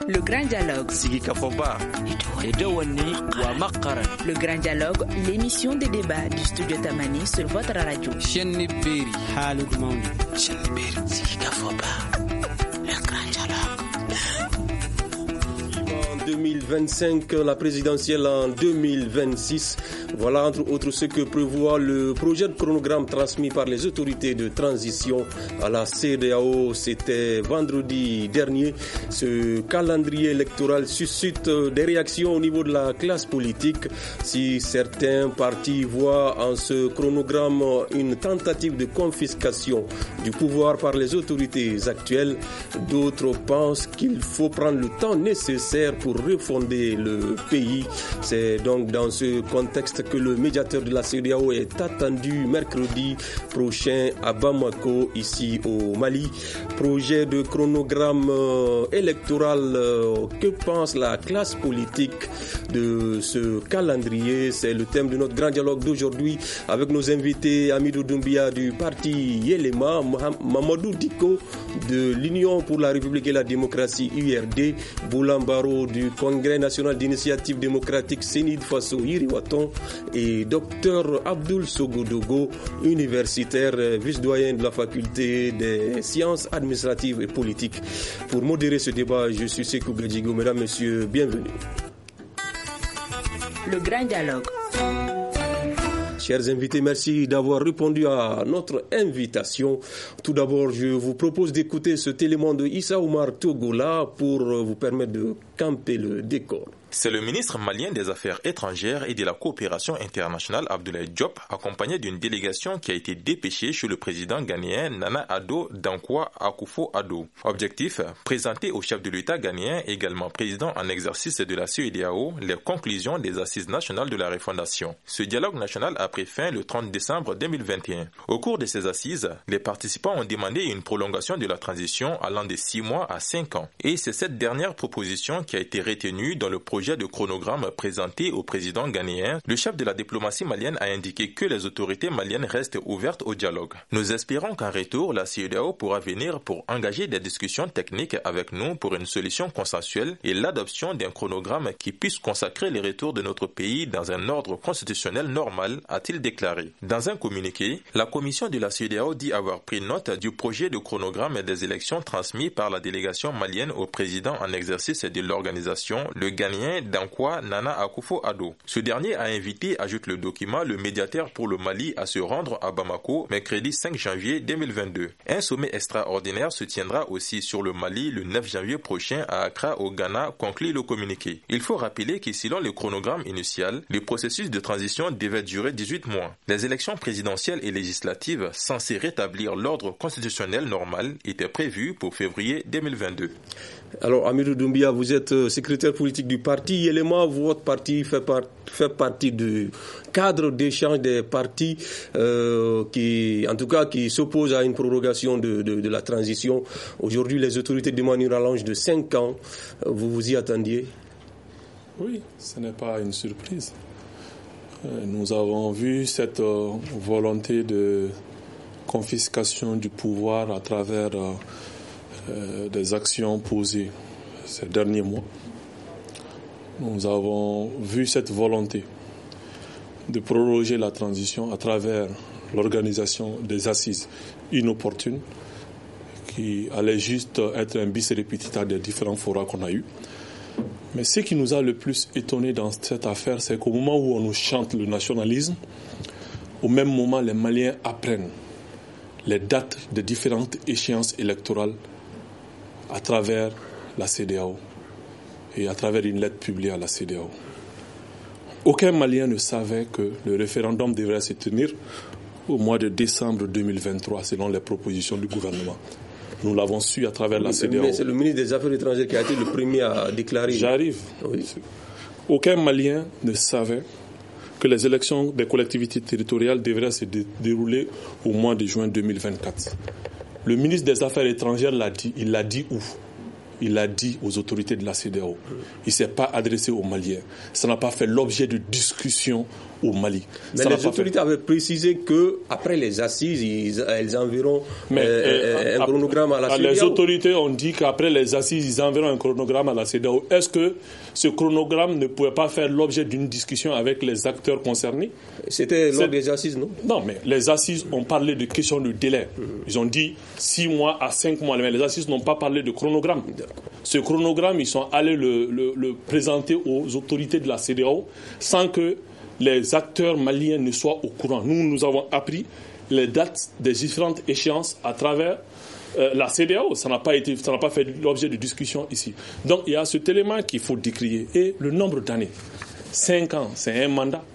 Le grand dialogue. Le grand dialogue, l'émission des débats du studio Tamani sur votre radio. Le grand dialogue. 2025, la présidentielle en 2026. Voilà entre autres ce que prévoit le projet de chronogramme transmis par les autorités de transition à la CEDEAO. C'était vendredi dernier. Ce calendrier électoral suscite des réactions au niveau de la classe politique. Si certains partis voient en ce chronogramme une tentative de confiscation du pouvoir par les autorités actuelles, d'autres pensent qu'il faut prendre le temps nécessaire pour refonder le pays. C'est donc dans ce contexte que le médiateur de la CEDEAO est attendu mercredi prochain à Bamako, ici au Mali. Projet de chronogramme électoral, que pense la classe politique de ce calendrier? C'est le thème de notre grand dialogue d'aujourd'hui avec nos invités Amidou Doumbia du parti Yelema, Mamadou Diko de l'Union pour la République et la démocratie URD, Boulambaro du Congrès national d'initiative démocratique Sénid Faso Yiriwaton et Dr Abdoul Sogodogo, universitaire, vice-doyen de la faculté des sciences administratives et politiques. Pour modérer ce débat, je suis Sekou Gadjigo. Mesdames, Messieurs, bienvenue. Le grand dialogue. Chers invités, merci d'avoir répondu à notre invitation. Tout d'abord, je vous propose d'écouter cet élément de Issa Oumar Togola pour vous permettre de camper le décor. C'est le ministre malien des Affaires étrangères et de la coopération internationale Abdoulaye Diop, accompagné d'une délégation qui a été dépêchée chez le président ghanéen Nana Addo Dankwa Akufo-Addo. Objectif, présenter au chef de l'État ghanéen, également président en exercice de la CEDEAO, les conclusions des assises nationales de la refondation. Ce dialogue national a pris fin le 30 décembre 2021. Au cours de ces assises, les participants ont demandé une prolongation de la transition allant de 6 mois à 5 ans. Et c'est cette dernière proposition qui a été retenue dans le projet de chronogramme présenté au président ghanéen. Le chef de la diplomatie malienne a indiqué que les autorités maliennes restent ouvertes au dialogue. Nous espérons qu'en retour, la CEDEAO pourra venir pour engager des discussions techniques avec nous pour une solution consensuelle et l'adoption d'un chronogramme qui puisse consacrer le retour de notre pays dans un ordre constitutionnel normal, a-t-il déclaré. Dans un communiqué, la commission de la CEDEAO dit avoir pris note du projet de chronogramme des élections transmis par la délégation malienne au président en exercice de l'organisation, le Ghanéen Dankwa Nana Akufo-Addo. Ce dernier a invité, ajoute le document, le médiateur pour le Mali à se rendre à Bamako mercredi 5 janvier 2022. Un sommet extraordinaire se tiendra aussi sur le Mali le 9 janvier prochain à Accra au Ghana, conclut le communiqué. Il faut rappeler que selon le chronogramme initial, le processus de transition devait durer 18 mois. Les élections présidentielles et législatives censées rétablir l'ordre constitutionnel normal étaient prévues pour février 2022. Alors, Amidou Doumbia, vous êtes secrétaire politique du parti Yelema. Votre parti fait partie du cadre d'échange des partis qui s'opposent à une prorogation de la transition. Aujourd'hui, les autorités demandent une rallonge de 5 ans. Vous vous y attendiez? Oui, ce n'est pas une surprise. Nous avons vu cette volonté de confiscation du pouvoir à travers des actions posées ces derniers mois. Nous avons vu cette volonté de proroger la transition à travers l'organisation des assises inopportunes qui allaient juste être un bis repetita des différents forats qu'on a eus. Mais ce qui nous a le plus étonné dans cette affaire, c'est qu'au moment où on nous chante le nationalisme, au même moment, les Maliens apprennent les dates des différentes échéances électorales à travers la CEDEAO et à travers une lettre publiée à la CEDEAO. Aucun Malien ne savait que le référendum devrait se tenir au mois de décembre 2023, selon les propositions du gouvernement. Nous l'avons su à travers la CEDEAO. Mais c'est le ministre des Affaires étrangères qui a été le premier à déclarer. J'arrive. Oui. Aucun Malien ne savait que les élections des collectivités territoriales devraient se dérouler au mois de juin 2024. Le ministre des Affaires étrangères l'a dit. Il l'a dit où? il a dit aux autorités de la CEDEAO. Il ne s'est pas adressé aux Maliens. Ça n'a pas fait l'objet de discussions au Mali. Mais les autorités avaient précisé qu'après les assises, elles enverront un chronogramme à la CEDEAO. Les autorités ont dit qu'après les assises, ils enverront un chronogramme à la CEDEAO. Est-ce que ce chronogramme ne pouvait pas faire l'objet d'une discussion avec les acteurs concernés? C'était lors des assises, non? Non, mais les assises ont parlé de questions de délai. Ils ont dit 6 mois à 5 mois, mais les assises n'ont pas parlé de chronogramme. Ce chronogramme, ils sont allés le présenter aux autorités de la CEDEAO sans que les acteurs maliens ne soient au courant. Nous avons appris les dates des différentes échéances à travers la CEDEAO. Ça n'a pas fait l'objet de discussion ici. Donc il y a cet élément qu'il faut décrier. Et le nombre d'années, 5 ans, c'est un mandat.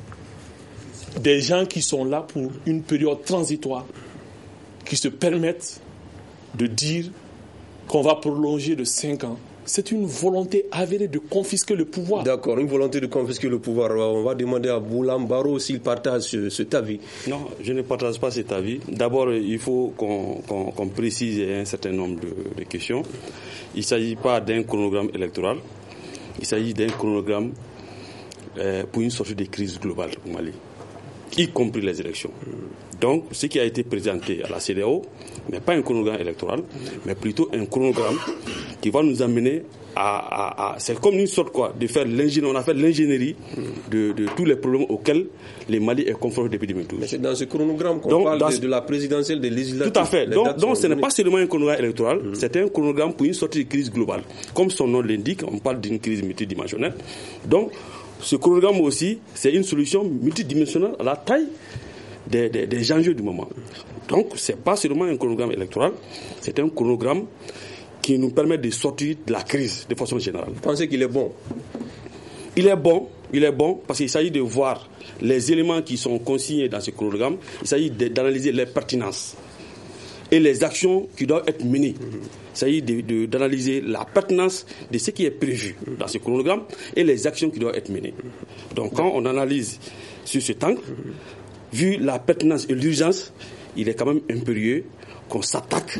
Des gens qui sont là pour une période transitoire, qui se permettent de dire qu'on va prolonger de 5 ans. C'est une volonté avérée de confisquer le pouvoir. D'accord, une volonté de confisquer le pouvoir. On va demander à Boulam Baro s'il partage cet avis. Non, je ne partage pas cet avis. D'abord, il faut qu'on précise un certain nombre de questions. Il ne s'agit pas d'un chronogramme électoral. Il s'agit d'un chronogramme pour une sortie de crise globale au Mali, y compris les élections. Donc, ce qui a été présenté à la CEDEAO n'est pas un chronogramme électoral, mais plutôt un chronogramme qui va nous amener à c'est comme une sorte de faire l'ingénierie. On a fait l'ingénierie de tous les problèmes auxquels les Mali est confronté depuis 2012. Mais c'est dans ce chronogramme qu'on parle de la présidentielle, des législatives. Tout à fait. Donc ce n'est pas seulement un chronogramme électoral, c'est un chronogramme pour une sortie de crise globale. Comme son nom l'indique, on parle d'une crise multidimensionnelle. Donc, ce chronogramme aussi, c'est une solution multidimensionnelle à la taille des enjeux du moment. Donc, ce n'est pas seulement un chronogramme électoral, c'est un chronogramme qui nous permet de sortir de la crise de façon générale. Vous pensez qu'il est bon? Il est bon parce qu'il s'agit de voir les éléments qui sont consignés dans ce chronogramme. Il s'agit d'analyser les pertinences et les actions qui doivent être menées. Il s'agit d'analyser la pertinence de ce qui est prévu dans ce chronogramme et les actions qui doivent être menées. Donc quand on analyse sur ce angle, vu la pertinence et l'urgence, il est quand même impérieux qu'on s'attaque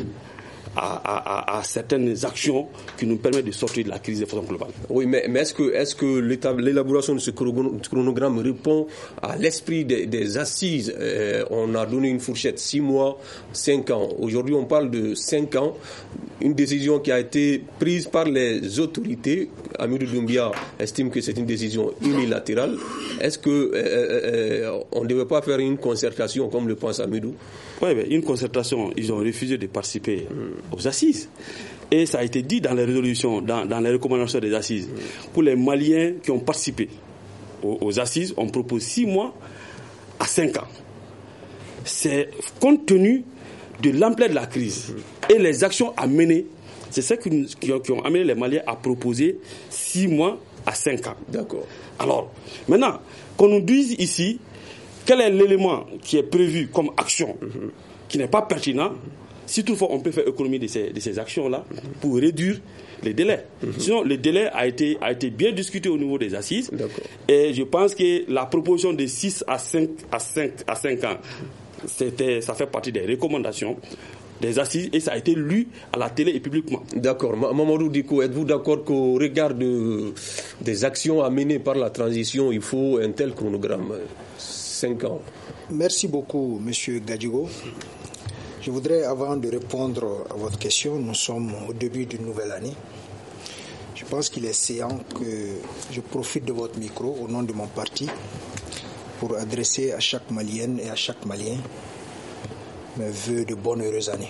à certaines actions qui nous permettent de sortir de la crise de façon globale. Oui, mais est-ce que l'élaboration de ce chronogramme répond à l'esprit des assises? On a donné une fourchette 6 mois, 5 ans. Aujourd'hui, on parle de 5 ans. Une décision qui a été prise par les autorités. Amidou Doumbia estime que c'est une décision unilatérale. Est-ce qu'on ne devait pas faire une concertation, comme le pense Amidou? Oui, mais une concertation, ils ont refusé de participer aux assises. Et ça a été dit dans les résolutions, dans les recommandations des assises. Pour les Maliens qui ont participé aux assises, on propose 6 mois à 5 ans. C'est compte tenu de l'ampleur de la crise et les actions à mener. C'est ça qui ont amené les Maliens à proposer 6 mois à 5 ans. D'accord. Alors, maintenant, qu'on nous dise ici quel est l'élément qui est prévu comme action qui n'est pas pertinent, si toutefois on peut faire économie de ces actions-là pour réduire les délais. Sinon, le délai a été bien discuté au niveau des assises. D'accord. Et je pense que la proposition de 6 à 5 ans, ça fait partie des recommandations des assises et ça a été lu à la télé et publiquement. D'accord. Mamadou Diko, êtes-vous d'accord qu'au regard des actions à mener par la transition, il faut un tel chronogramme, 5 ans? Merci beaucoup, Monsieur Gadjigo. Je voudrais, avant de répondre à votre question, nous sommes au début d'une nouvelle année. Je pense qu'il est séant que je profite de votre micro au nom de mon parti pour adresser à chaque Malienne et à chaque Malien mes vœux de bonne heureuse année.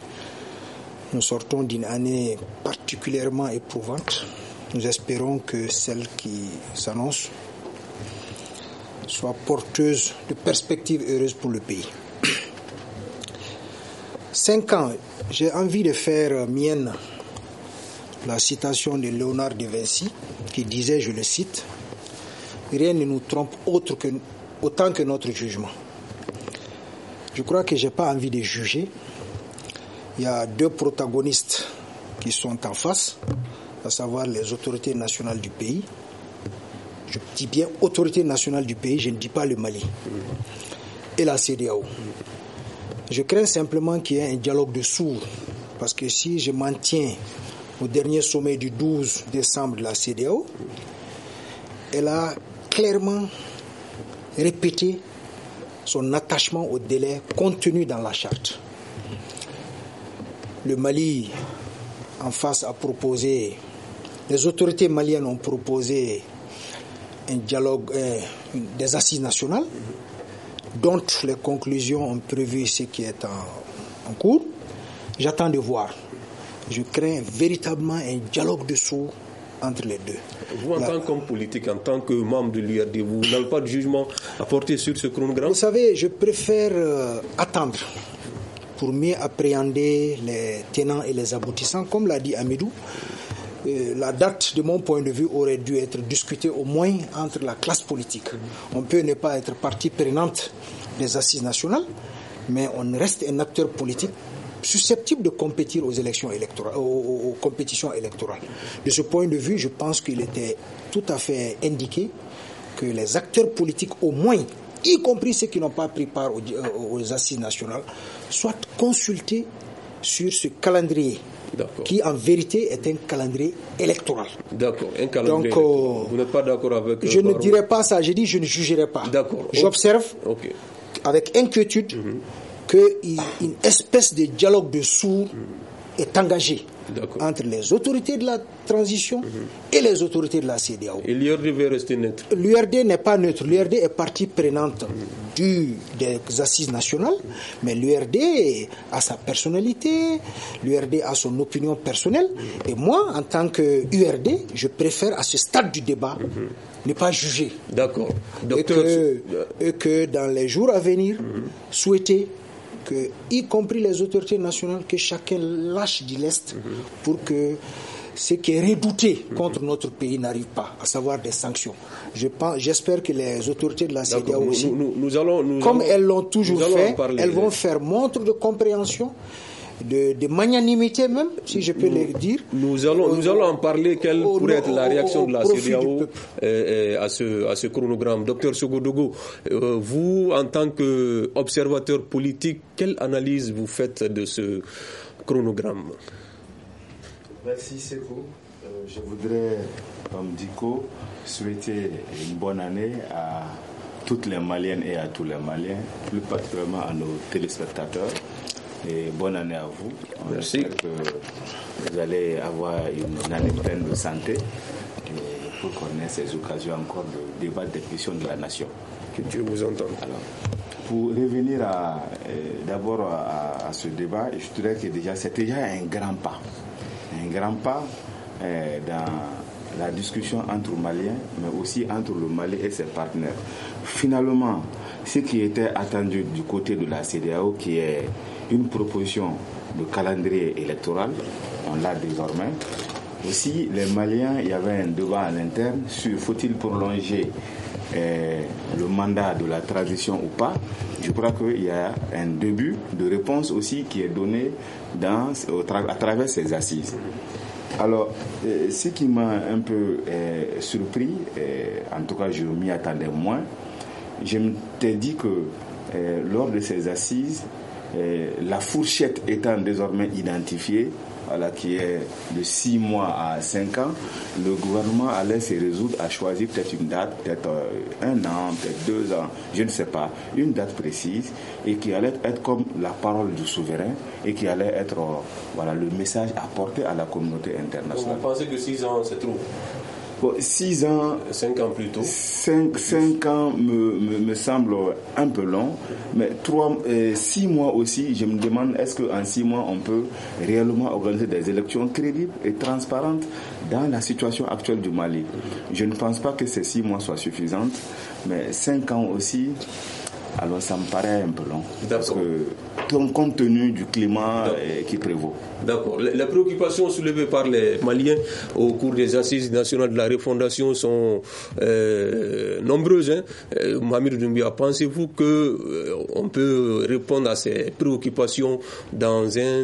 Nous sortons d'une année particulièrement éprouvante. Nous espérons que celle qui s'annonce soit porteuse de perspectives heureuses pour le pays. 5 ans, j'ai envie de faire mienne la citation de Léonard de Vinci qui disait, je le cite, « Rien ne nous trompe autant que notre jugement ». Je crois que je n'ai pas envie de juger. Il y a 2 protagonistes qui sont en face, à savoir les autorités nationales du pays. Je dis bien autorités nationales du pays, je ne dis pas le Mali. Et la CEDEAO. Je crains simplement qu'il y ait un dialogue de sourds, parce que si je m'en tiens au dernier sommet du 12 décembre de la CEDEAO, elle a clairement répété son attachement au délai contenu dans la charte. Le Mali, en face, a proposé, les autorités maliennes ont proposé un dialogue, des assises nationales, dont les conclusions ont prévu ce qui est en cours. J'attends de voir. Je crains véritablement un dialogue de sourds entre les deux. Vous, en tant qu'homme politique, en tant que membre de l'URD, vous n'avez pas de jugement à porter sur ce chronogramme? Vous savez, je préfère attendre pour mieux appréhender les tenants et les aboutissants. Comme l'a dit Amidou, la date, de mon point de vue, aurait dû être discutée au moins entre la classe politique. On peut ne pas être partie prenante des assises nationales, mais on reste un acteur politique susceptible de compétir aux élections électorales, aux compétitions électorales. De ce point de vue, je pense qu'il était tout à fait indiqué que les acteurs politiques, au moins, y compris ceux qui n'ont pas pris part aux assises nationales, soient consultés sur ce calendrier. D'accord. Qui en vérité est un calendrier électoral. D'accord, un calendrier électoral. Vous n'êtes pas d'accord avec... Je ne dirais pas ça, j'ai dit je ne jugerai pas. D'accord. J'observe avec inquiétude qu'une espèce de dialogue de sourds est engagé entre les autorités de la transition et les autorités de la CEDEAO. Et l'URD veut rester neutre? L'URD n'est pas neutre. L'URD est partie prenante des assises nationales, mais l'URD a sa personnalité, l'URD a son opinion personnelle, et moi, en tant que URD, je préfère à ce stade du débat ne pas juger. D'accord. Et que dans les jours à venir, souhaiter que, y compris les autorités nationales, que chacun lâche du lest pour que ce qui est redouté contre notre pays n'arrive pas, à savoir des sanctions. J'espère que les autorités de la CEDEAO aussi, comme elles l'ont toujours fait, elles vont faire montre de compréhension, de magnanimité même, si je peux le dire. Nous allons en parler. Quelle pourrait être la réaction de la CEDEAO à ce chronogramme? Docteur Sogodogo, vous, en tant qu'observateur politique, quelle analyse vous faites de ce chronogramme? Merci Sekou. Je voudrais, comme Diko, souhaiter une bonne année à toutes les Maliennes et à tous les Maliens, plus particulièrement à nos téléspectateurs. Et bonne année à vous. Merci. J'espère que vous allez avoir une année pleine de santé et pour qu'on ait ces occasions encore de débattre des questions de la nation. Que Dieu vous entende. Alors, pour revenir d'abord à ce débat, je dirais que c'est déjà un grand pas. Un grand pas dans la discussion entre Maliens, mais aussi entre le Mali et ses partenaires. Finalement, ce qui était attendu du côté de la CEDEAO, qui est une proposition de calendrier électoral, on l'a désormais. Aussi, les Maliens, il y avait un débat à l'interne sur faut-il prolonger le mandat de la transition ou pas. Je crois qu'il y a un début de réponse aussi qui est donné à travers ces assises. Alors, ce qui m'a un peu surpris, en tout cas je m'y attendais moins, je m'étais dit que lors de ces assises, la fourchette étant désormais identifiée, qui est de 6 mois à 5 ans, le gouvernement allait se résoudre à choisir peut-être une date, peut-être 1 an, peut-être 2 ans, je ne sais pas, une date précise, et qui allait être comme la parole du souverain, et qui allait être le message apporté à la communauté internationale. Vous pensez que 6 ans, c'est trop? 6 ans, 5 ans plutôt. 5 ans me semble un peu long, mais 6 mois aussi, je me demande est-ce qu'en 6 mois on peut réellement organiser des élections crédibles et transparentes dans la situation actuelle du Mali. Je ne pense pas que ces 6 mois soient suffisants, mais 5 ans aussi, alors ça me paraît un peu long. Parce que compte tenu du climat qui prévaut. D'accord. Les préoccupations soulevées par les Maliens au cours des assises nationales de la refondation sont nombreuses. Mohamed Doumbia, pensez-vous qu'on peut répondre à ces préoccupations dans un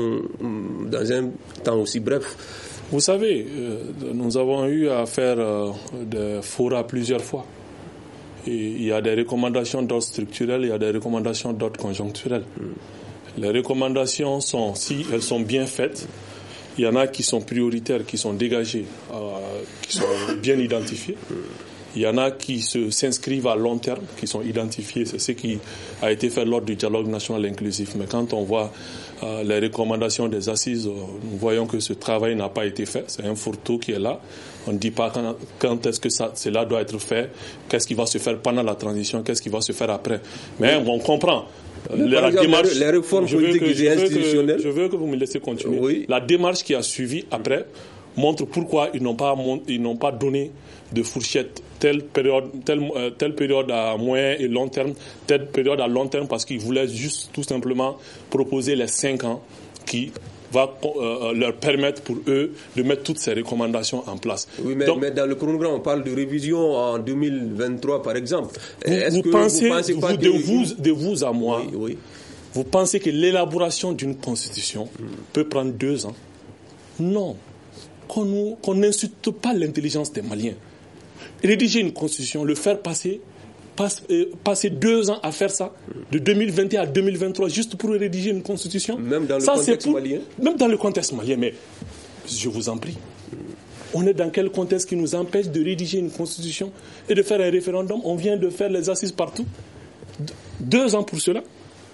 temps aussi bref? Vous savez, nous avons eu à faire des forats plusieurs fois. Et il y a des recommandations d'ordre structurel, il y a des recommandations d'ordre conjoncturel. Les recommandations si elles sont bien faites, Il y en a qui sont prioritaires, qui sont dégagés, qui sont bien identifiés. Il y en a qui s'inscrivent à long terme, qui sont identifiés. C'est ce qui a été fait lors du dialogue national inclusif. Mais quand on voit les recommandations des assises, nous voyons que ce travail n'a pas été fait. C'est un fourre-tout qui est là. On ne dit pas quand est-ce que cela doit être fait, qu'est-ce qui va se faire pendant la transition, qu'est-ce qui va se faire après. Mais on comprend. La démarche, les réformes politiques et institutionnelles. Je veux que vous me laissiez continuer. Oui. La démarche qui a suivi après montre pourquoi ils n'ont pas donné de fourchette telle période à moyen et long terme, telle période à long terme, parce qu'ils voulaient juste tout simplement proposer les 5 ans qui va leur permettre pour eux de mettre toutes ces recommandations en place. Oui, mais dans le chronogramme, on parle de révision en 2023, par exemple. Vous pensez pas de vous à moi, oui. Vous pensez que l'élaboration d'une constitution peut prendre 2 ans? Non. Qu'on n'insulte pas l'intelligence des Maliens. Rédiger une constitution, le faire passer 2 ans à faire ça, de 2021 à 2023, juste pour rédiger une constitution. Même dans le contexte malien. Même dans le contexte malien, mais je vous en prie. On est dans quel contexte qui nous empêche de rédiger une constitution et de faire un référendum? On vient de faire les assises partout. 2 ans pour cela.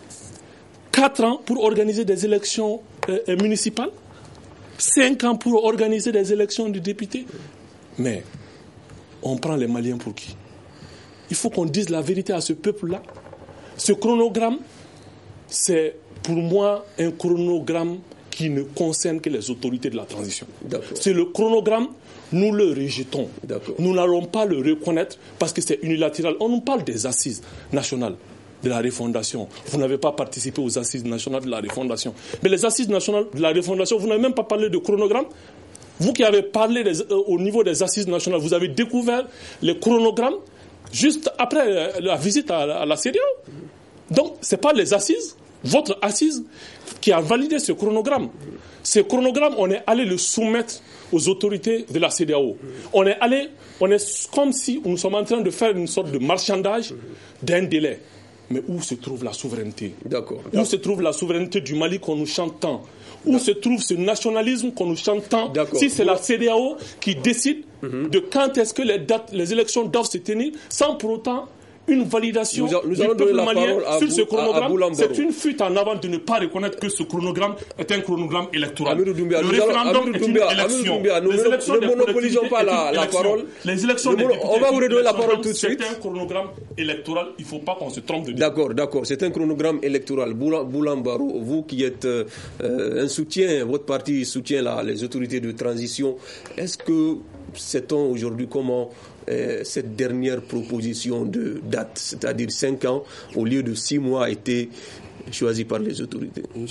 4 ans pour organiser des élections municipales. 5 ans pour organiser des élections de députés. Mais on prend les Maliens pour qui? Il faut qu'on dise la vérité à ce peuple-là. Ce chronogramme, c'est pour moi un chronogramme qui ne concerne que les autorités de la transition. D'accord. C'est le chronogramme, nous le rejetons. D'accord. Nous n'allons pas le reconnaître parce que c'est unilatéral. On nous parle des assises nationales de la refondation. Vous n'avez pas participé aux assises nationales de la refondation. Mais les assises nationales de la refondation, vous n'avez même pas parlé de chronogramme. Vous qui avez parlé au niveau des assises nationales, vous avez découvert les chronogrammes juste après la visite à la CEDEAO. Donc, ce n'est pas les assises, votre assise, qui a validé ce chronogramme. Ce chronogramme, on est allé le soumettre aux autorités de la CEDEAO. On est comme si nous sommes en train de faire une sorte de marchandage d'un délai. Mais où se trouve la souveraineté? D'accord. Où se trouve la souveraineté du Mali qu'on nous chante tant? Où se trouve ce nationalisme qu'on nous chante tant? Si c'est la CEDEAO qui décide de quand est-ce que les élections doivent se tenir, sans pour autant une validation du peuple malien sur ce chronogramme, c'est une fuite en avant de ne pas reconnaître que ce chronogramme est un chronogramme électoral. Le référendum est une élection. Ne monopolisons pas la parole. Les élections des députés, on va vous redonner la parole tout de suite. C'est un chronogramme électoral, il ne faut pas qu'on se trompe de dire. D'accord, c'est un chronogramme électoral. Boulam-Barrou, vous qui êtes un soutien, votre parti soutient les autorités de transition, est-ce que sait-on aujourd'hui comment cette dernière proposition de date, c'est-à-dire 5 ans, au lieu de 6 mois, a été choisie par les autorités? Le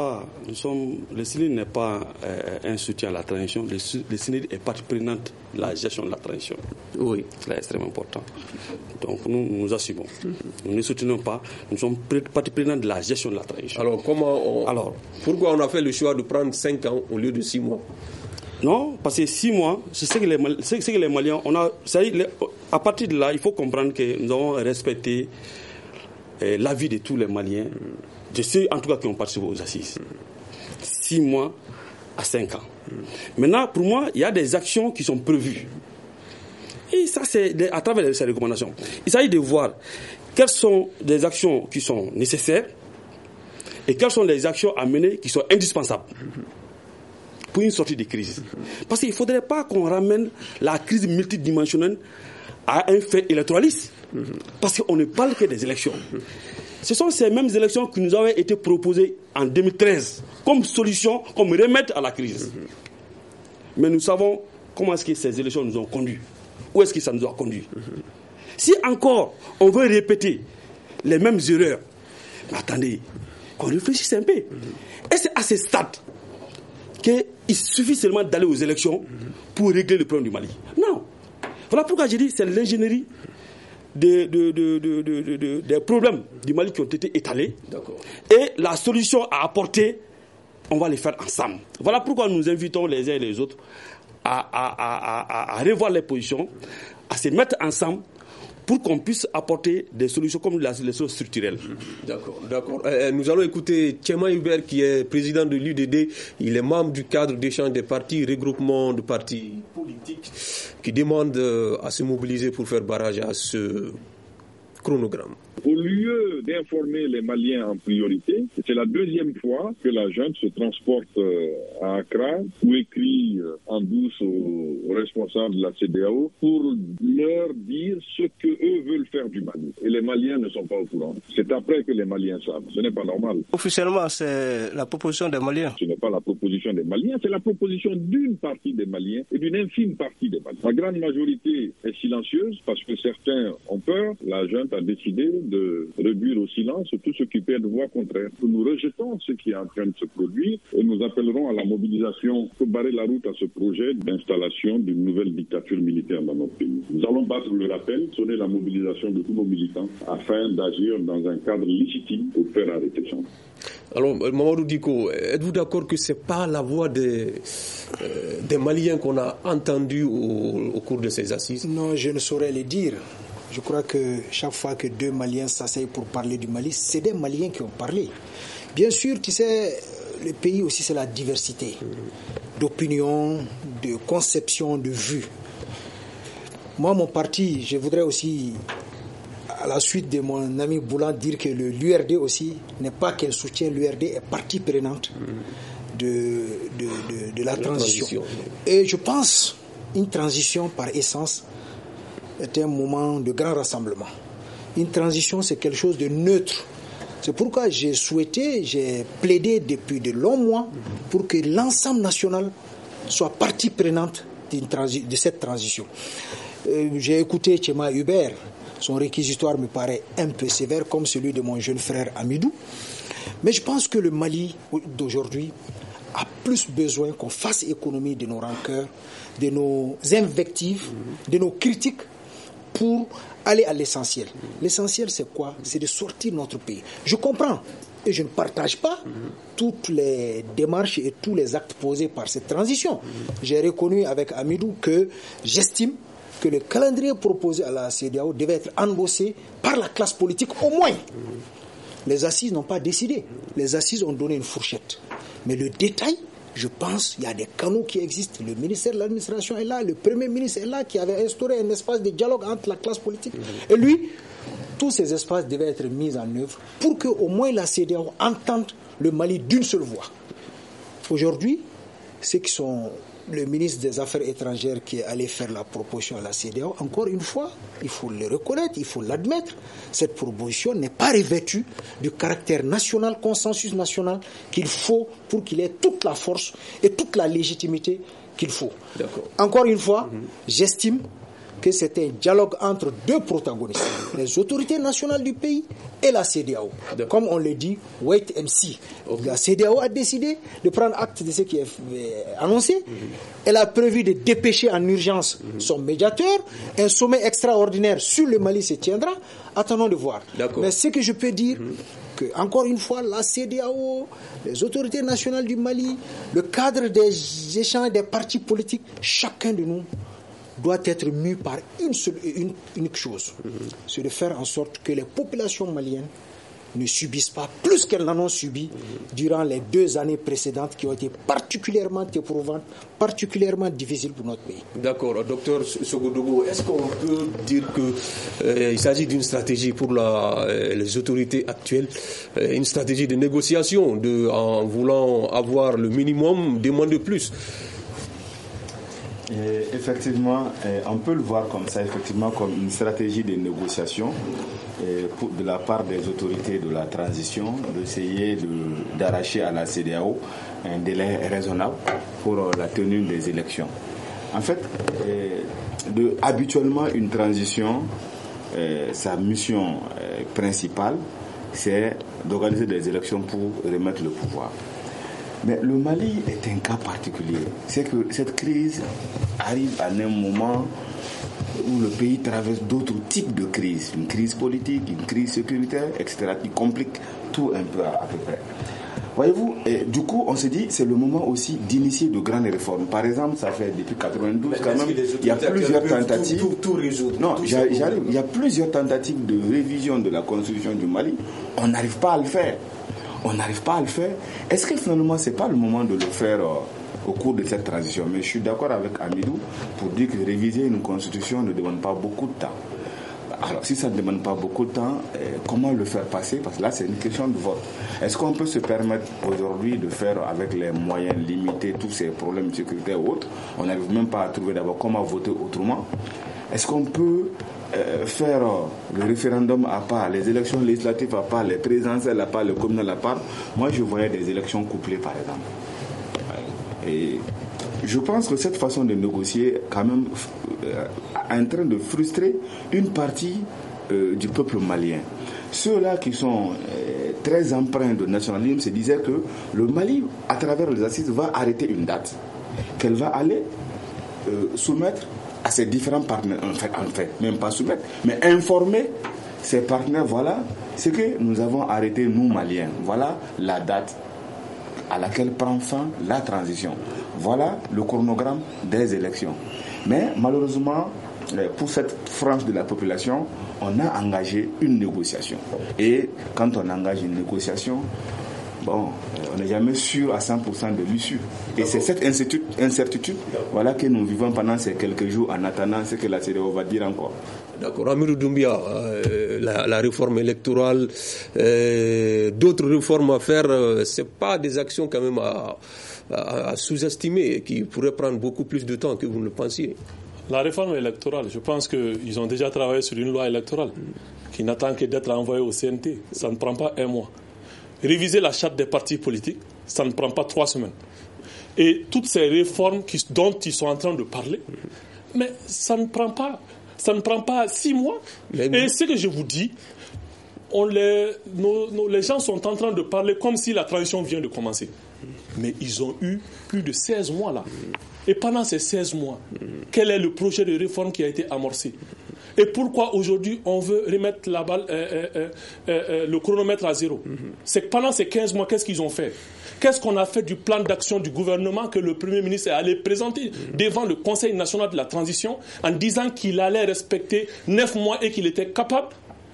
CNID n'est pas un soutien à la transition, le CNID est partie prenante de la gestion de la transition. Oui. C'est extrêmement important. Donc nous assumons. Nous ne soutenons pas, nous sommes partie prenante de la gestion de la transition. Alors pourquoi on a fait le choix de prendre 5 ans au lieu de 6 mois? Non, parce que 6 mois, c'est ce que les Maliens, à partir de là, il faut comprendre que nous avons respecté l'avis de tous les Maliens, de ceux en tout cas qui ont participé aux assises. 6 mois à 5 ans. Maintenant, pour moi, il y a des actions qui sont prévues. Et ça, c'est à travers ces recommandations. Il s'agit de voir quelles sont les actions qui sont nécessaires et quelles sont les actions à mener qui sont indispensables pour une sortie de crise. Parce qu'il ne faudrait pas qu'on ramène la crise multidimensionnelle à un fait électoraliste. Parce qu'on ne parle que des élections. Ce sont ces mêmes élections qui nous avaient été proposées en 2013 comme solution, comme remède à la crise. Mais nous savons comment est-ce que ces élections nous ont conduits. Où est-ce que ça nous a conduits? Si encore on veut répéter les mêmes erreurs, mais attendez, qu'on réfléchisse un peu. Et c'est à ce stade qu'il suffit seulement d'aller aux élections pour régler le problème du Mali. Non. Voilà pourquoi j'ai dit c'est l'ingénierie des problèmes du Mali qui ont été étalés. D'accord. Et la solution à apporter, on va les faire ensemble. Voilà pourquoi nous invitons les uns et les autres à revoir les positions, à se mettre ensemble pour qu'on puisse apporter des solutions comme les solutions structurelles. D'accord. Nous allons écouter Tchema Hubert, qui est président de l'UDD. Il est membre du cadre d'échange des partis, regroupement de partis politiques, qui demande à se mobiliser pour faire barrage à ce chronogramme. Au lieu d'informer les Maliens en priorité, c'est la deuxième fois que la junte se transporte à Accra ou écrit en douce aux responsables de la CEDEAO pour leur dire ce qu'eux veulent faire du Mali. Et les Maliens ne sont pas au courant. C'est après que les Maliens savent. Ce n'est pas normal. Officiellement, c'est la proposition des Maliens. Ce n'est pas la proposition des Maliens, c'est la proposition d'une partie des Maliens et d'une infime partie des Maliens. La grande majorité est silencieuse parce que certains ont peur. La junte a décidé de réduire au silence tout ce qui peut être voix contraire. Nous rejetons ce qui est en train de se produire et nous appellerons à la mobilisation pour barrer la route à ce projet d'installation d'une nouvelle dictature militaire dans notre pays. Nous allons battre le rappel, sonner la mobilisation de tous nos militants afin d'agir dans un cadre légitime pour faire arrêter ça. Alors, Mamadou Diko, êtes-vous d'accord que ce n'est pas la voix des Maliens qu'on a entendue au cours de ces assises? Non, je ne saurais le dire. Je crois que chaque fois que deux Maliens s'asseyent pour parler du Mali, c'est des Maliens qui ont parlé. Bien sûr, tu sais, le pays aussi, c'est la diversité d'opinions, de conceptions, de vues. Moi, mon parti, je voudrais aussi, à la suite de mon ami Boulan, dire que l'URD aussi n'est pas qu'elle soutient, l'URD est partie prenante de la transition. Et je pense une transition par essence est un moment de grand rassemblement. Une transition, c'est quelque chose de neutre. C'est pourquoi j'ai plaidé depuis de longs mois pour que l'ensemble national soit partie prenante de cette transition. J'ai écouté Tchema Hubert. Son réquisitoire me paraît un peu sévère, comme celui de mon jeune frère Amidou. Mais je pense que le Mali d'aujourd'hui a plus besoin qu'on fasse économie de nos rancœurs, de nos invectives, de nos critiques, pour aller à l'essentiel. L'essentiel, c'est quoi? C'est de sortir notre pays. Je comprends et je ne partage pas toutes les démarches et tous les actes posés par cette transition. J'ai reconnu avec Amidou que j'estime que le calendrier proposé à la CEDEAO devait être endossé par la classe politique au moins. Les assises n'ont pas décidé. Les assises ont donné une fourchette. Mais le détail, je pense, il y a des canaux qui existent. Le ministère de l'administration est là, le premier ministre est là, qui avait instauré un espace de dialogue entre la classe politique. Et lui, tous ces espaces devaient être mis en œuvre pour qu'au moins la CEDEAO entende le Mali d'une seule voix. Aujourd'hui, ceux qui sont le ministre des Affaires étrangères qui est allé faire la proposition à la CEDEAO, encore une fois, il faut le reconnaître, il faut l'admettre, cette proposition n'est pas revêtue du caractère national, consensus national qu'il faut pour qu'il ait toute la force et toute la légitimité qu'il faut. Encore une fois, j'estime que c'est un dialogue entre deux protagonistes, les autorités nationales du pays et la CEDEAO. Comme on le dit, wait and see. La CEDEAO a décidé de prendre acte de ce qui est annoncé. Elle a prévu de dépêcher en urgence son médiateur. Un sommet extraordinaire sur le Mali se tiendra. Attendons de voir. Mais ce que je peux dire, que, encore une fois, la CEDEAO, les autorités nationales du Mali, le cadre des échanges des partis politiques, chacun de nous doit être mu par une unique chose, c'est de faire en sorte que les populations maliennes ne subissent pas plus qu'elles n'en ont subi durant les 2 années précédentes qui ont été particulièrement éprouvantes, particulièrement difficiles pour notre pays. D'accord. Docteur Sogodougou, est-ce qu'on peut dire qu'il s'agit d'une stratégie pour les autorités actuelles, une stratégie de négociation, en voulant avoir le minimum, demander plus? Et effectivement, on peut le voir comme ça, effectivement, comme une stratégie de négociation de la part des autorités de la transition, d'essayer d'arracher à la CEDEAO un délai raisonnable pour la tenue des élections. En fait, habituellement, une transition, sa mission principale, c'est d'organiser des élections pour remettre le pouvoir. Mais le Mali est un cas particulier. C'est que cette crise arrive à un moment où le pays traverse d'autres types de crises. Une crise politique, une crise sécuritaire, etc., qui complique tout un peu à peu près. Voyez-vous, et du coup, on s'est dit, c'est le moment aussi d'initier de grandes réformes. Par exemple, ça fait depuis 92 quand même, il y a plusieurs tentatives. Tout résoudre. Non, j'arrive. Il y a plusieurs tentatives de révision de la constitution du Mali. On n'arrive pas à le faire. Est-ce que finalement, c'est pas le moment de le faire au cours de cette transition? Mais je suis d'accord avec Amidou pour dire que réviser une constitution ne demande pas beaucoup de temps. Alors, si ça ne demande pas beaucoup de temps, comment le faire passer? Parce que là, c'est une question de vote. Est-ce qu'on peut se permettre aujourd'hui de faire avec les moyens limités tous ces problèmes sécuritaires ou autres? On n'arrive même pas à trouver d'abord comment voter autrement. Est-ce qu'on peut faire le référendum à part, les élections législatives à part, les présidentielles à part, le communal à part? Moi, je voyais des élections couplées, par exemple. Et je pense que cette façon de négocier, quand même, est en train de frustrer une partie du peuple malien. Ceux-là qui sont très empreints de nationalisme se disaient que le Mali, à travers les assises, va arrêter une date, qu'elle va aller soumettre à ses différents partenaires, en fait, même pas soumettre, mais informer ses partenaires, voilà ce que nous avons arrêté, nous Maliens, voilà la date à laquelle prend fin la transition. Voilà le chronogramme des élections. Mais malheureusement, pour cette frange de la population, on a engagé une négociation. Et quand on engage une négociation, on n'est jamais sûr à 100% de l'issue. Et c'est cette incertitude que nous vivons pendant ces quelques jours en attendant ce que la CEDEAO va dire encore. D'accord. Amirou Doumbia, la réforme électorale, d'autres réformes à faire, c'est pas des actions quand même à sous-estimer, qui pourraient prendre beaucoup plus de temps que vous ne le pensiez. La réforme électorale, je pense qu'ils ont déjà travaillé sur une loi électorale qui n'attend que d'être envoyée au CNT. Ça ne prend pas un mois. Réviser la charte des partis politiques, ça ne prend pas 3 semaines. Et toutes ces réformes dont ils sont en train de parler, mais ça ne prend pas 6 mois. Et ce que je vous dis, les gens sont en train de parler comme si la transition vient de commencer. Mais ils ont eu plus de 16 mois là. Et pendant ces 16 mois, quel est le projet de réforme qui a été amorcé? Et pourquoi aujourd'hui on veut remettre la balle, le chronomètre à zéro? C'est que pendant ces 15 mois, qu'est-ce qu'ils ont fait? Qu'est-ce qu'on a fait du plan d'action du gouvernement que le Premier ministre est allé présenter devant le Conseil national de la transition en disant qu'il allait respecter 9 mois et qu'il était capable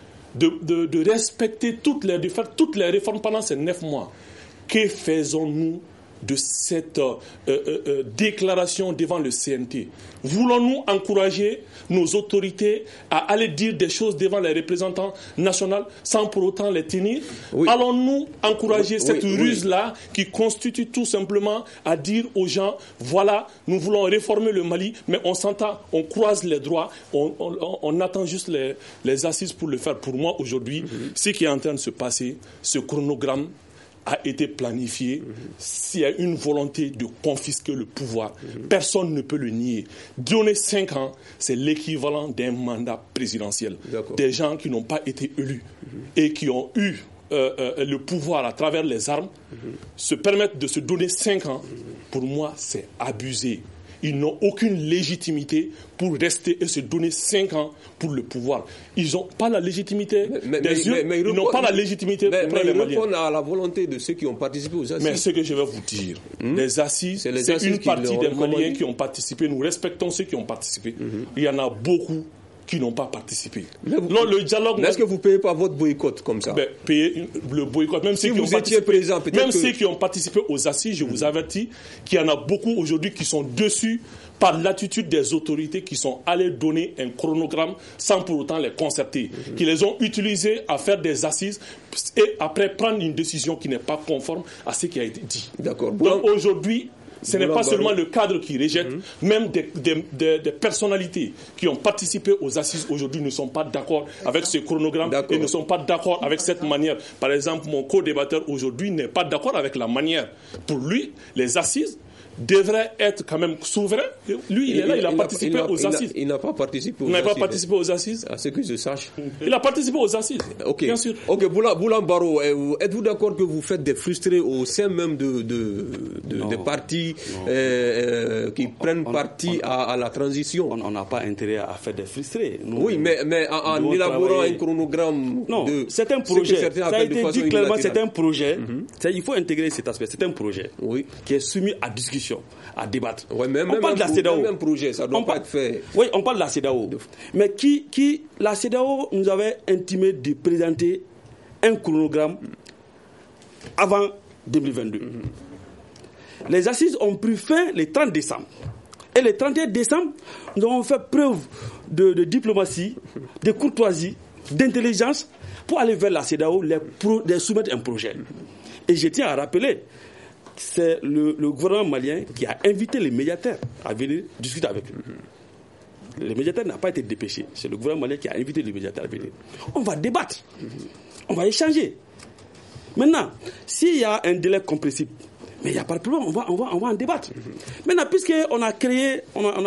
de respecter de faire toutes les réformes pendant ces 9 mois? Que faisons-nous de cette déclaration devant le CNT? Voulons-nous encourager nos autorités à aller dire des choses devant les représentants nationaux sans pour autant les tenir? Allons-nous encourager cette ruse-là qui constitue tout simplement à dire aux gens, voilà, nous voulons réformer le Mali, mais on s'entend, on croise les droits, on attend juste les assises pour le faire. Pour moi, aujourd'hui, ce qui est en train de se passer, ce chronogramme a été planifié. S'il y a une volonté de confisquer le pouvoir, personne ne peut le nier. Donner 5 ans, c'est l'équivalent d'un mandat présidentiel. Des gens qui n'ont pas été élus et qui ont eu le pouvoir à travers les armes, se permettre de se donner 5 ans, pour moi, c'est abusé. Ils n'ont aucune légitimité pour rester et se donner 5 ans pour le pouvoir. Ils n'ont pas la légitimité des yeux, ils n'ont pas la légitimité pour les Maliens. Ils répondent à la volonté de ceux qui ont participé aux assises. Mais ce que je vais vous dire, les assises, c'est une partie des Maliens qui ont participé. Nous respectons ceux qui ont participé. Il y en a beaucoup qui n'ont pas participé. Le dialogue. Est-ce que vous ne payez pas votre boycott comme ça? Payer le boycott, même si vous étiez présent, peut-être ceux qui ont participé aux assises, je vous avertis qu'il y en a beaucoup aujourd'hui qui sont dessus par l'attitude des autorités qui sont allées donner un chronogramme sans pour autant les concerter, qui les ont utilisés à faire des assises et après prendre une décision qui n'est pas conforme à ce qui a été dit. D'accord. Donc aujourd'hui, ce n'est pas seulement le cadre qui rejette, même des personnalités qui ont participé aux assises aujourd'hui ne sont pas d'accord avec ce chronogramme et ne sont pas d'accord avec cette manière. Par exemple, mon co-débatteur aujourd'hui n'est pas d'accord avec la manière. Pour lui, les assises devrait être quand même souverain. Lui, il est là, il a participé aux assises. Il n'a pas participé aux assises. Il n'a pas participé aux assises. À ce que je sache. Il a participé aux assises, bien sûr. Ok, Boulan Baro, êtes-vous d'accord que vous faites des frustrés au sein même de partis qui prennent parti à la transition? On n'a pas intérêt à faire des frustrés. Oui, mais en élaborant un chronogramme c'est un projet. Ça a été dit clairement, c'est un projet. Il faut intégrer cet aspect. C'est un projet qui est soumis à discussion, à débattre. Ouais, on parle de la CEDEAO. Même projet, ça doit pas être fait. Oui, on parle de la CEDEAO. Mais la CEDEAO nous avait intimé de présenter un chronogramme avant 2022. Les assises ont pris fin le 30 décembre. Et le 31 décembre, nous avons fait preuve de diplomatie, de courtoisie, d'intelligence pour aller vers la CEDEAO, les soumettre un projet. Et je tiens à rappeler, c'est le gouvernement malien qui a invité les médiateurs à venir discuter avec lui. Le médiateur n'a pas été dépêché. C'est le gouvernement malien qui a invité les médiateurs à venir. On va débattre. On va échanger. Maintenant, s'il y a un délai compressible, mais il n'y a pas de problème, on va en débattre. Maintenant, puisqu'on a créé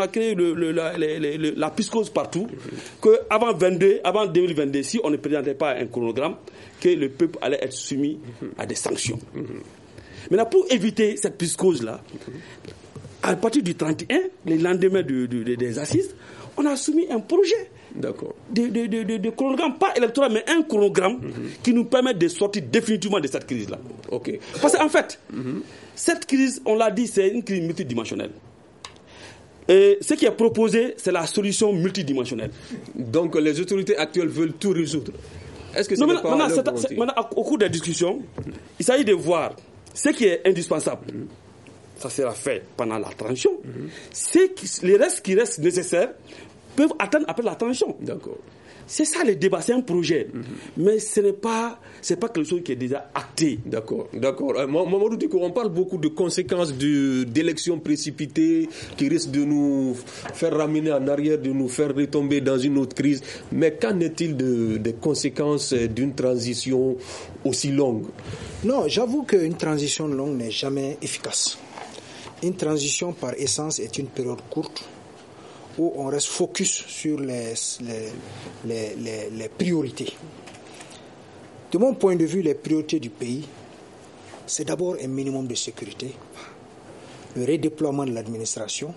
la piscose partout, qu'avant 2022, si on ne présentait pas un chronogramme, que le peuple allait être soumis à des sanctions. Maintenant, pour éviter cette piscose-là, à partir du 31, le lendemain des assises, on a soumis un projet. D'accord. De chronogramme, pas électoral, mais un chronogramme qui nous permet de sortir définitivement de cette crise-là. Ok. Parce qu'en fait, cette crise, on l'a dit, c'est une crise multidimensionnelle. Et ce qui est proposé, c'est la solution multidimensionnelle. Donc les autorités actuelles veulent tout résoudre. Est-ce que maintenant, au cours des discussions, il s'agit de voir ce qui est indispensable. Ça sera fait pendant la transition. Les restes qui restent nécessaires peuvent attendre après la transition. D'accord. C'est ça le débat, c'est un projet. Mais ce n'est pas quelque chose qui est déjà acté. D'accord. Mamadou Diko, on parle beaucoup de conséquences d'élections précipitées qui risquent de nous faire ramener en arrière, de nous faire retomber dans une autre crise. Mais qu'en est-il des conséquences d'une transition aussi longue? Non, j'avoue qu'une transition longue n'est jamais efficace. Une transition par essence est une période courte où on reste focus sur les priorités. De mon point de vue, les priorités du pays, c'est d'abord un minimum de sécurité, le redéploiement de l'administration,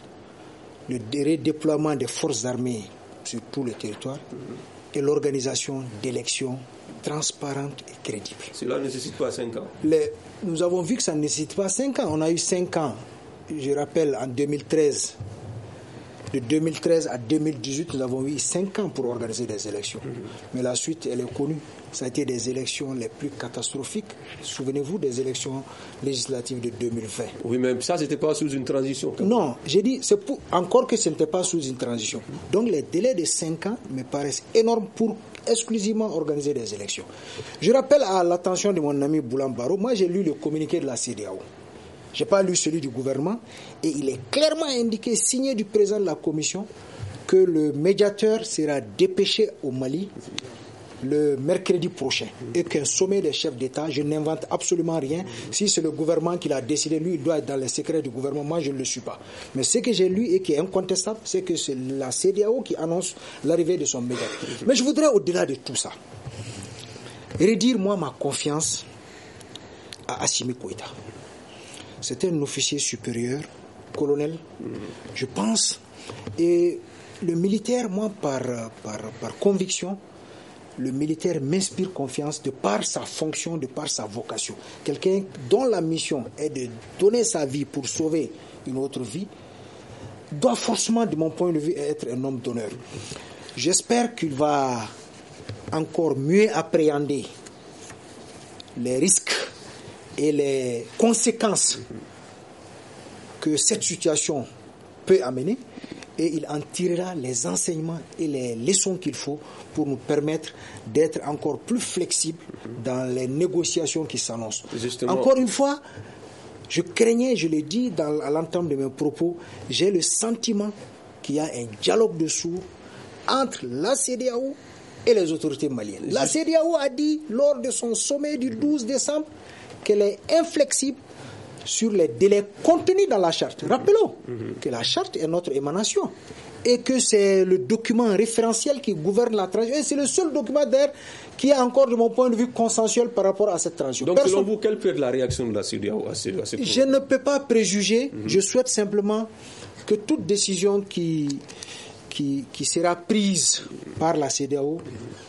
le redéploiement des forces armées sur tout le territoire et l'organisation d'élections transparentes et crédibles. Cela ne nécessite pas 5 ans. Nous avons vu que ça ne nécessite pas 5 ans. On a eu 5 ans. Je rappelle, en 2013, de 2013 à 2018, nous avons eu 5 ans pour organiser des élections. Mais la suite, elle est connue. Ça a été des élections les plus catastrophiques. Souvenez-vous des élections législatives de 2020. Oui, mais ça, c'était pas sous une transition. Non, j'ai dit, encore que ce n'était pas sous une transition. Donc les délais de 5 ans me paraissent énormes pour exclusivement organiser des élections. Je rappelle à l'attention de mon ami Boulan Baro, moi j'ai lu le communiqué de la CEDEAO. Je n'ai pas lu celui du gouvernement et il est clairement indiqué, signé du président de la commission, que le médiateur sera dépêché au Mali le mercredi prochain et qu'un sommet des chefs d'État, je n'invente absolument rien, si c'est le gouvernement qui l'a décidé, lui il doit être dans les secrets du gouvernement, moi je ne le suis pas. Mais ce que j'ai lu et qui est incontestable, c'est que c'est la CEDEAO qui annonce l'arrivée de son médiateur. Mais je voudrais au-delà de tout ça redire moi ma confiance à Assimi Goïta. C'est un officier supérieur, colonel, je pense, et le militaire, moi par conviction, le militaire m'inspire confiance de par sa fonction, de par sa vocation. Quelqu'un dont la mission est de donner sa vie pour sauver une autre vie, doit forcément, de mon point de vue, être un homme d'honneur. J'espère qu'il va encore mieux appréhender les risques et les conséquences que cette situation peut amener, et il en tirera les enseignements et les leçons qu'il faut pour nous permettre d'être encore plus flexibles dans les négociations qui s'annoncent. Justement. Encore une fois, je craignais, je l'ai dit à l'entame de mes propos, j'ai le sentiment qu'il y a un dialogue de sourds entre la CEDEAO et les autorités maliennes. La CEDEAO a dit lors de son sommet du 12 décembre qu'elle est inflexible sur les délais contenus dans la charte. Rappelons que la charte est notre émanation et que c'est le document référentiel qui gouverne la transition. Et c'est le seul document d'ailleurs qui est encore, de mon point de vue, consensuel par rapport à cette transition. Donc, selon vous, quelle peut être la réaction de la CEDEAO à ce Je ne peux pas préjuger. Je souhaite simplement que toute décision qui sera prise par la CEDEAO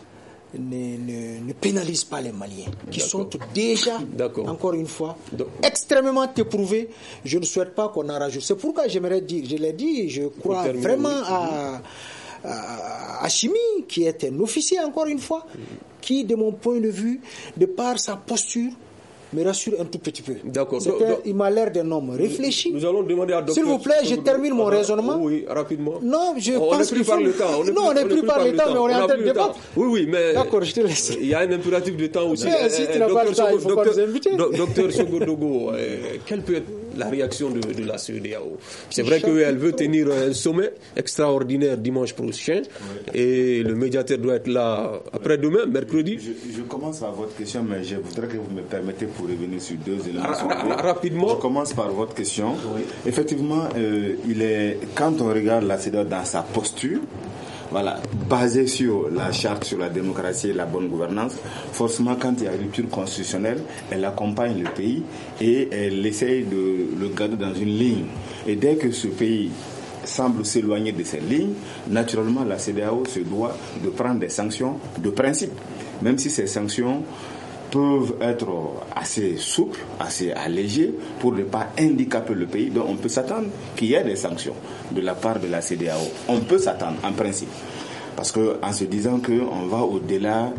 ne pénalise pas les Maliens, qui sont déjà, encore une fois, extrêmement éprouvés. Je ne souhaite pas qu'on en rajoute. C'est pourquoi j'aimerais dire, je l'ai dit, je crois vraiment à Hachimi, qui est un officier, encore une fois, qui, de mon point de vue, de par sa posture, me rassure un tout petit peu. D'accord. Il m'a l'air d'un homme réfléchi. Nous allons demander à Dr. S'il vous plaît, je termine mon raisonnement. Oui, rapidement. Non, je pense on n'est plus par le temps. On n'est plus par le temps, mais on est en train de débattre. Oui, mais... D'accord, je te laisse. Il y a un impératif de temps aussi. Mais si tu n'as pas le temps, il ne faut pas nous inviter. Docteur Sogodogo, quelle peut être la réaction de la CEDEAO? C'est vrai qu'elle veut tenir un sommet extraordinaire dimanche prochain et le médiateur doit être là après-demain, mercredi. Je commence par votre question, mais je voudrais que vous me permettez pour revenir sur deux éléments. Rapidement. Je commence par votre question. Oui. Effectivement, quand on regarde la CEDEAO dans sa posture, basée sur la charte sur la démocratie et la bonne gouvernance, forcément, quand il y a une rupture constitutionnelle, elle accompagne le pays et elle essaye de le garder dans une ligne. Et dès que ce pays semble s'éloigner de cette ligne, naturellement, la CEDEAO se doit de prendre des sanctions de principe, même si ces sanctions peuvent être assez souples, assez allégées pour ne pas handicaper le pays. Donc on peut s'attendre qu'il y ait des sanctions de la part de la CEDEAO. On peut s'attendre en principe. Parce qu'en se disant qu'on va au-delà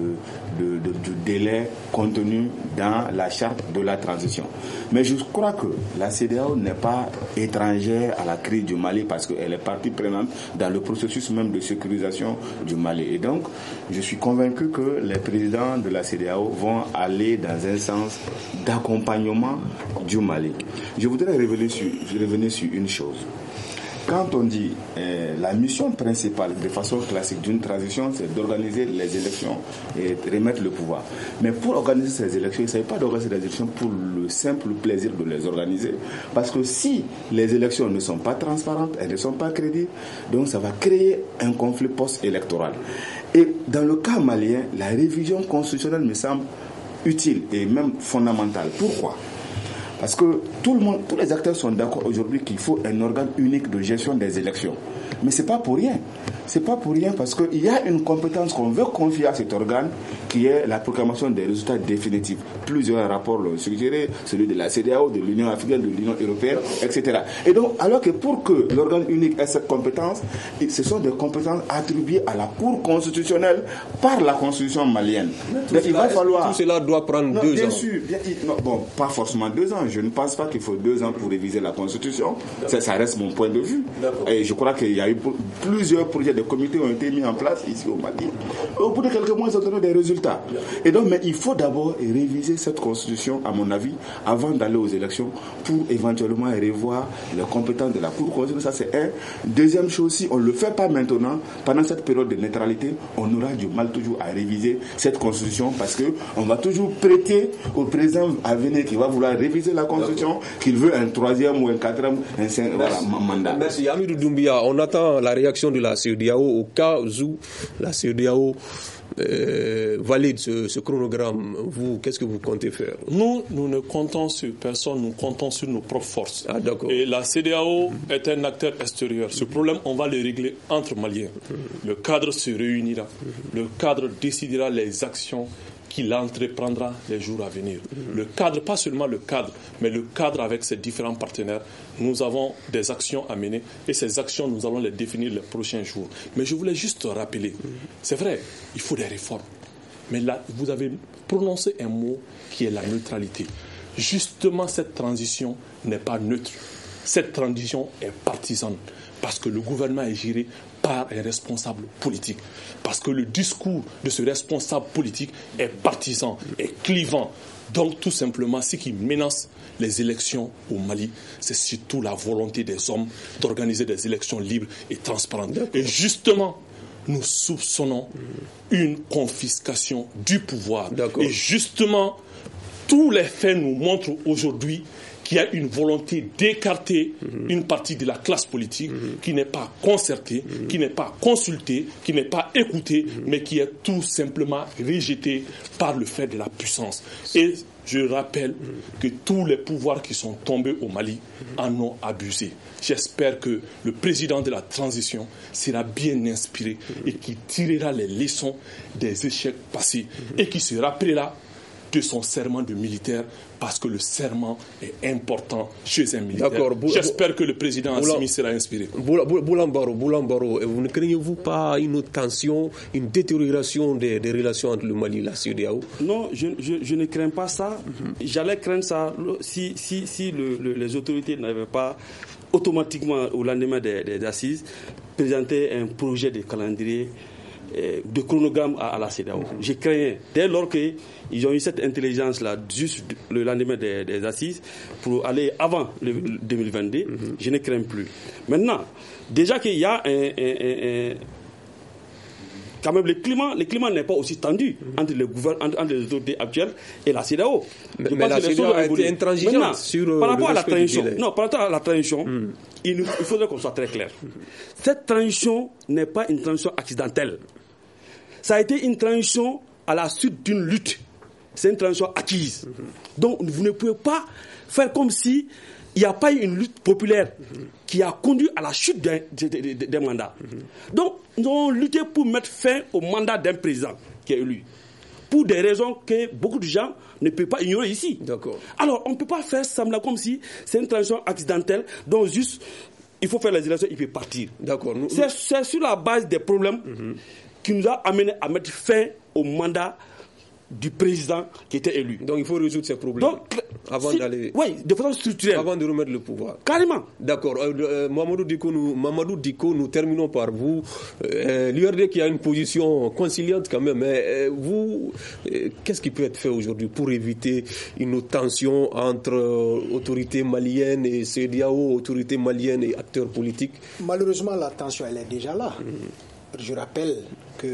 du délai contenu dans la charte de la transition. Mais je crois que la CEDEAO n'est pas étrangère à la crise du Mali parce qu'elle est partie prenante dans le processus même de sécurisation du Mali. Et donc, je suis convaincu que les présidents de la CEDEAO vont aller dans un sens d'accompagnement du Mali. Je voudrais revenir sur une chose. Quand on dit la mission principale de façon classique d'une transition, c'est d'organiser les élections et de remettre le pouvoir. Mais pour organiser ces élections, il ne s'agit pas d'organiser les élections pour le simple plaisir de les organiser. Parce que si les élections ne sont pas transparentes, elles ne sont pas crédibles, donc ça va créer un conflit post-électoral. Et dans le cas malien, la révision constitutionnelle me semble utile et même fondamentale. Pourquoi ? Parce que tous les acteurs sont d'accord aujourd'hui qu'il faut un organe unique de gestion des élections. Mais c'est pas pour rien. C'est pas pour rien parce qu'il y a une compétence qu'on veut confier à cet organe qui est la proclamation des résultats définitifs. Plusieurs rapports l'ont suggéré, celui de la CEDEAO, de l'Union africaine, de l'Union européenne, etc. Et donc, alors que pour que l'organe unique ait cette compétence, ce sont des compétences attribuées à la Cour constitutionnelle par la Constitution malienne. Donc, il va falloir... Tout cela doit prendre 2 ans. Bien sûr. Bon, pas forcément 2 ans. Je ne pense pas qu'il faut 2 ans pour réviser la Constitution. Ça reste mon point de vue. Et je crois qu'il y a eu plusieurs projets de comités ont été mis en place ici au Mali. Au bout de quelques mois, ils ont donné des résultats. Et donc, mais il faut d'abord réviser cette constitution, à mon avis, avant d'aller aux élections, pour éventuellement revoir les compétences de la Cour constitutionnelle. Ça, c'est un. Deuxième chose, si on ne le fait pas maintenant, pendant cette période de neutralité, on aura du mal toujours à réviser cette constitution parce qu'on va toujours prêter au président à venir qui va vouloir réviser la constitution, qu'il veut un 3e ou un 4e, un 5e mandat. Merci. Amidou Doumbia, on attend la réaction de la CEDEAO au cas où la CEDEAO valide ce chronogramme. Vous, qu'est-ce que vous comptez faire? Nous ne comptons sur personne, nous comptons sur nos propres forces. Ah, d'accord. Et la CEDEAO est un acteur extérieur. Ce problème, on va le régler entre Maliens. Le cadre se réunira. Le cadre décidera les actions qu'il entreprendra les jours à venir. Le cadre, pas seulement le cadre, mais le cadre avec ses différents partenaires. Nous avons des actions à mener et ces actions, nous allons les définir les prochains jours. Mais je voulais juste rappeler, c'est vrai, il faut des réformes. Mais là, vous avez prononcé un mot qui est la neutralité. Justement, cette transition n'est pas neutre. Cette transition est partisane parce que le gouvernement est géré par un responsable politique. Parce que le discours de ce responsable politique est partisan, est clivant. Donc, tout simplement, ce qui menace les élections au Mali, c'est surtout la volonté des hommes d'organiser des élections libres et transparentes. Et justement, nous soupçonnons une confiscation du pouvoir. Et justement, tous les faits nous montrent aujourd'hui qu'il y a une volonté d'écarter une partie de la classe politique qui n'est pas concertée, qui n'est pas consultée, qui n'est pas écoutée, mais qui est tout simplement rejetée par le fait de la puissance. Et je rappelle que tous les pouvoirs qui sont tombés au Mali en ont abusé. J'espère que le président de la transition sera bien inspiré et qu'il tirera les leçons des échecs passés et qu'il se rappellera de son serment de militaire, parce que le serment est important chez un militaire. J'espère que le président Assimi sera inspiré. Boulambaro, vous ne craignez-vous pas une tension, une détérioration des relations entre le Mali et la CEDEAO? Non, je ne crains pas ça. J'allais craindre ça si les autorités n'avaient pas automatiquement, au lendemain des assises, présenté un projet de calendrier, de chronogramme à la CEDEAO. Je craignais, dès lors qu'ils ont eu cette intelligence-là, juste le lendemain des assises, pour aller avant le 2022, je ne crains plus. Maintenant, déjà qu'il y a quand même le climat n'est pas aussi tendu entre les autorités actuelles et la CEDEAO. Mais la CEDEAO a été intransigeante sur par rapport à la transition. Non, par rapport à la transition, il faudrait qu'on soit très clair. Cette transition n'est pas une transition accidentelle. Ça a été une transition à la suite d'une lutte. C'est une transition acquise. Donc, vous ne pouvez pas faire comme si il n'y a pas eu une lutte populaire qui a conduit à la chute d'un mandat. Donc, nous avons lutté pour mettre fin au mandat d'un président qui est élu, pour des raisons que beaucoup de gens ne peuvent pas ignorer ici. D'accord. Alors, on ne peut pas faire semblant comme si c'est une transition accidentelle, donc juste, il faut faire les élections, il peut partir. D'accord. C'est sur la base des problèmes qui nous a amené à mettre fin au mandat du président qui était élu. Donc il faut résoudre ces problèmes avant d'aller... Oui, de façon structurelle. Avant de remettre le pouvoir. Carrément. D'accord. Mamadou Diko, nous terminons par vous. L'URD qui a une position conciliante quand même, mais vous, qu'est-ce qui peut être fait aujourd'hui pour éviter une tension entre autorités maliennes et CEDEAO, autorités maliennes et acteurs politiques? Malheureusement, la tension, elle est déjà là. Je rappelle que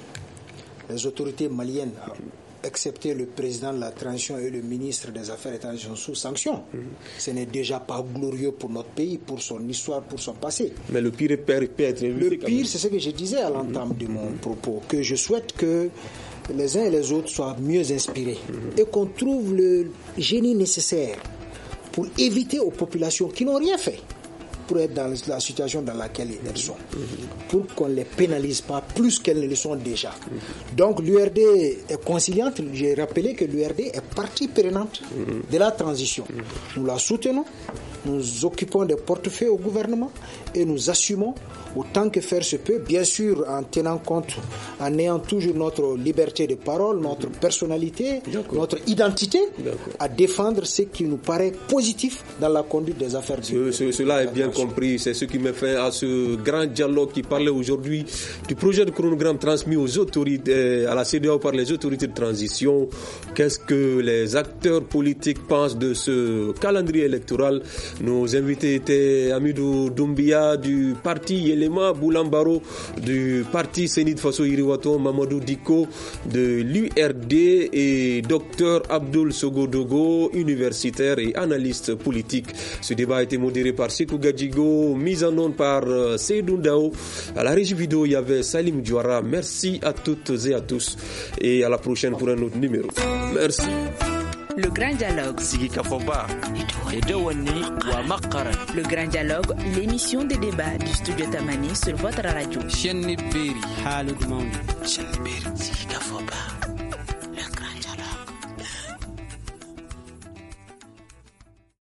les autorités maliennes, excepté le président de la transition et le ministre des Affaires étrangères, sont sous sanction. Ce n'est déjà pas glorieux pour notre pays, pour son histoire, pour son passé. Mais le pire peut être évité. Le pire, c'est ce que je disais à l'entame de mon propos, que je souhaite que les uns et les autres soient mieux inspirés et qu'on trouve le génie nécessaire pour éviter aux populations qui n'ont rien fait pour être dans la situation dans laquelle elles sont, pour qu'on ne les pénalise pas plus qu'elles ne le sont déjà. Donc l'URD est conciliante. J'ai rappelé que l'URD est partie prenante de la transition. Nous la soutenons, nous occupons des portefeuilles au gouvernement et nous assumons autant que faire se peut, bien sûr en tenant compte, en ayant toujours notre liberté de parole, notre personnalité, notre identité, à défendre ce qui nous paraît positif dans la conduite des affaires. Cela est bien compris. C'est ce qui met fin à ce grand dialogue qui parlait aujourd'hui du projet de chronogramme transmis aux autorités, à la CEDEAO par les autorités de transition. Qu'est-ce que les acteurs politiques pensent de ce calendrier électoral? Nos invités étaient Amidou Doumbia du parti Yelema, Boulambaro du parti Sénid Faso Iriwato, Mamadou Diko de l'URD et Dr Abdoul Sogodogo, universitaire et analyste politique. Ce débat a été modéré par Sekou Gadjigo, mise en onde par Seydou Ndao. À la régie vidéo, il y avait Salim Diouara. Merci à toutes et à tous et à la prochaine pour un autre numéro. Merci. Le Grand Dialogue. Le Grand Dialogue, l'émission des débats du studio Tamani sur votre radio.